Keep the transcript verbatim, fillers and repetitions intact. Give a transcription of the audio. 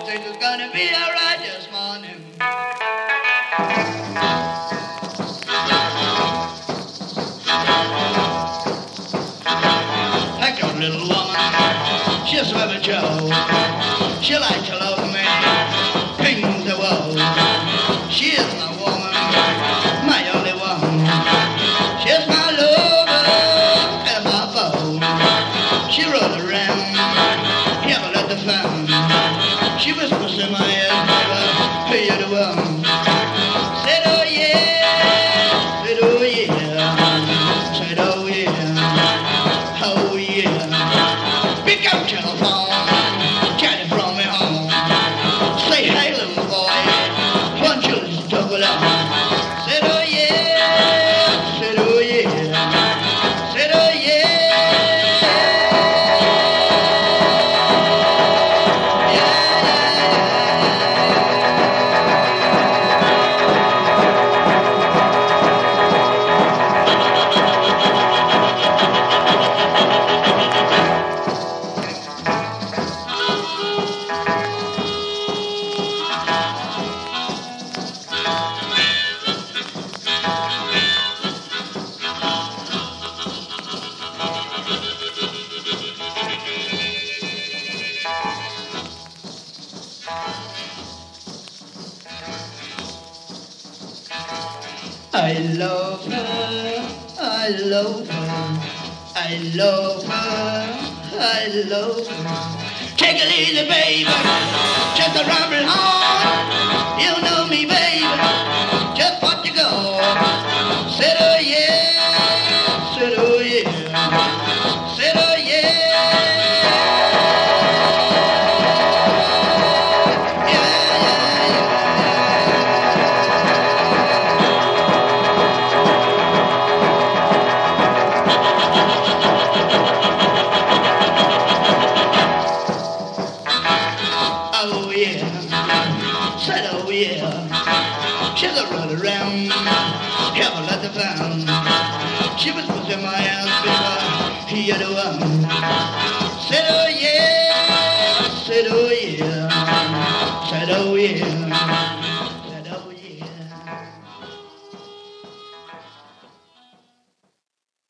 Things is gonna be alright this morning. That young little woman, she's swimming Joe. She likes to love me, pings the world. She is my woman, my only one. She's my lover and my foe. She rolls around, never let the fun. She whispers in my ear, baby, hey, you're the one. Said, oh yeah, said, oh yeah, said, oh yeah, oh yeah. Pick up telephone, Johnny brought me home. Say, hey, little boy, why don't you just double up? Said, oh yeah, said, oh yeah, said, oh yeah. I love her, I love her, I love her, I love her. Take it easy, baby, just a rumble on. You know me, baby, just what you go. Said oh yeah, said oh yeah, said oh yeah. Oh yeah, said oh yeah. She's a run around, heaven let the found. She was put in my house, baby, you're the one.